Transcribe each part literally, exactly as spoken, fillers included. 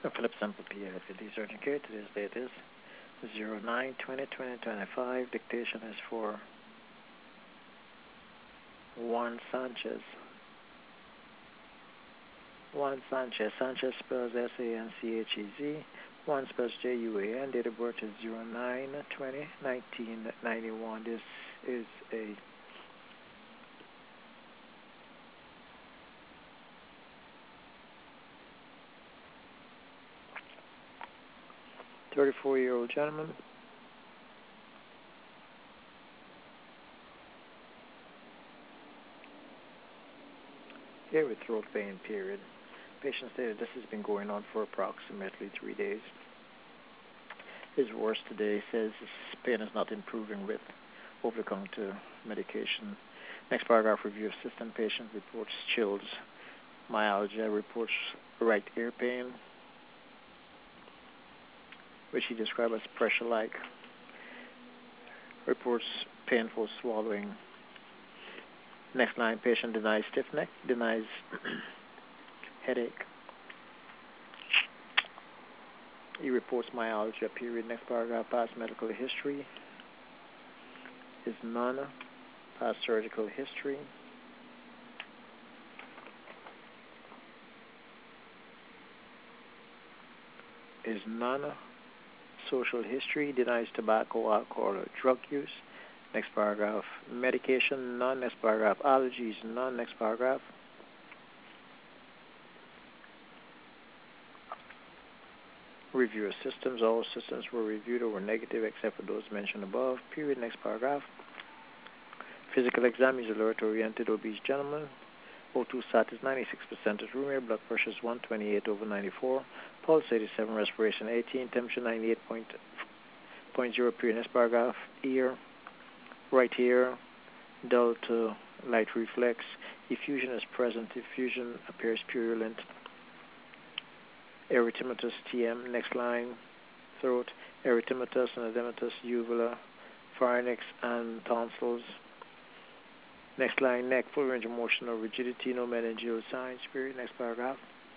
Philip Sample P L F D Surgeon Care. Today's date is zero nine twenty twenty twenty-five. Dictation is for Juan Sanchez. Juan Sanchez. Sanchez spells S A N C H E Z. Juan spells J U A N. Date of birth is zero nine twenty nineteen ninety-one. This is a thirty-four-year-old gentleman. Here with throat pain, period. Patient stated this has been going on for approximately three days. His worst today says his pain is not improving with over-the-counter medication. Next paragraph, review of system. Patient reports chills, myalgia, reports right ear pain, which he described as pressure-like. Reports painful swallowing. Next line, patient denies stiff neck, denies headache. He reports myalgia, period. Next paragraph, past medical history is none. Past surgical history is none. Social history, denies tobacco, alcohol, or drug use. Next paragraph, medication, none. Next paragraph, allergies, none. Next paragraph, review of systems. All systems were reviewed or were negative except for those mentioned above. Period. Next paragraph. Physical exam is alert-oriented obese gentleman. O two sat is ninety-six percent at room air. Blood pressure is one twenty-eight over ninety-four. Pulse eighty-seven. Respiration eighteen. Temperature ninety-eight point zero. Period. Next paragraph. Ear. Right ear. Dull to light reflex. Effusion is present. Effusion appears purulent. Erythematous T M. Next line. Throat. Erythematous and edematous uvula, pharynx, and tonsils. Next line. Neck. Full range of motion or rigidity. No meningeal signs. Period. Next paragraph.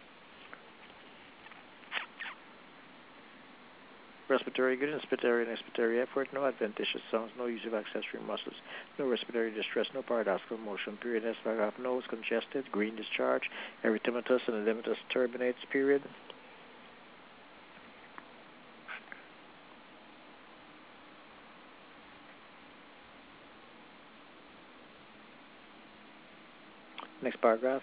Respiratory good, inspiratory and expiratory effort, no adventitious sounds, no use of accessory muscles, no respiratory distress, no paradoxical motion, period. Next paragraph, nose congested, green discharge, erythematous and edematous turbinates, period. Next paragraph,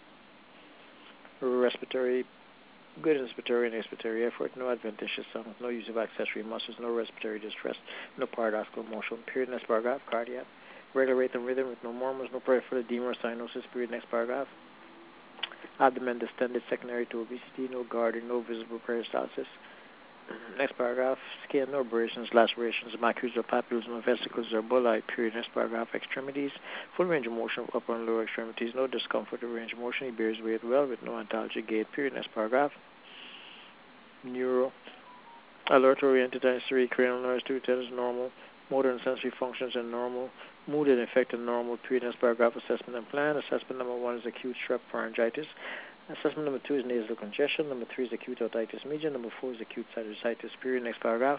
respiratory good, inspiratory and expiratory effort, no adventitious sounds, no use of accessory muscles, no respiratory distress, no paradoxical motion, period. Next paragraph, cardiac, regular rate and rhythm with no murmurs, no peripheral edema or cyanosis, period. Next paragraph, abdomen distended secondary to obesity, no guarding, no visible peristalsis. Next paragraph, skin, no abrasions, lacerations, macules or papules, no vesicles or bullae, period. Next paragraph, extremities, full range of motion of upper and lower extremities, no discomfort or range of motion, he bears weight well with no antalgic gait, period. Next paragraph, neuro, alert oriented sensory, cranial nerves, two tenors normal, motor and sensory functions are normal, mood and affect are normal, period. Next paragraph, assessment and plan. Assessment number one is acute strep pharyngitis. Assessment number two is nasal congestion. Number three is acute otitis media. Number four is acute sinusitis, period. Next paragraph.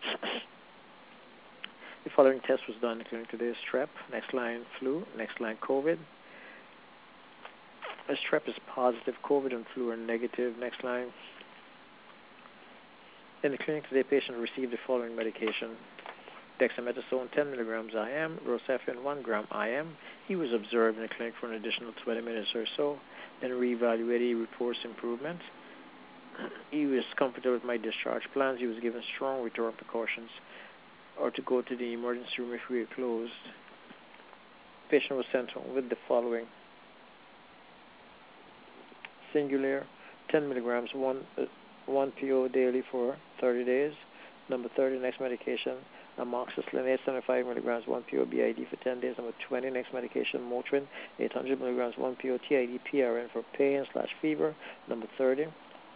The following test was done in the clinic today: strep. Next line, flu. Next line, COVID. A strep is positive. COVID and flu are negative. Next line. In the clinic today, patient received the following medication: dexamethasone ten milligrams I M, Rocephin one gram I M. He was observed in the clinic for an additional twenty minutes or so. Then reevaluated, he reports improvement. He was comfortable with my discharge plans. He was given strong return precautions or to go to the emergency room if we were closed. Patient was sent home with the following: Singulair ten milligrams, one, uh, one P O daily for thirty days. Number thirty, next medication, amoxicillin eight hundred seventy-five milligrams, one P O B I D for ten days. Number twenty, next medication, Motrin eight hundred milligrams, one P O T I D P R N for pain slash fever. Number thirty,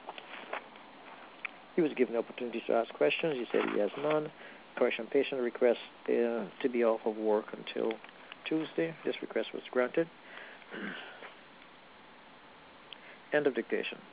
he was given the opportunity to ask questions. He said he has none. Correction, patient request uh, to be off of work until Tuesday. This request was granted. End of dictation.